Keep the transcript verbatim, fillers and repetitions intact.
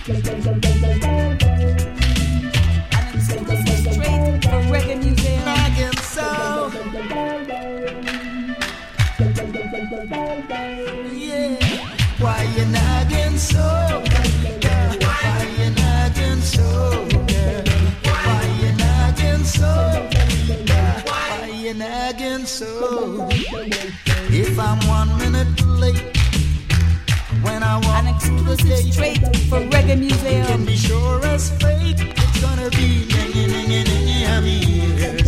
And it's straight from Reggae Museum. Nagging so. Yeah. Why you nagging so? Why you nagging so? Why you nagging so? Why you nagging so? If I'm one minute late, when I walk An through the gate, straight for Reggae Museum. you can be sure as fate it's gonna be.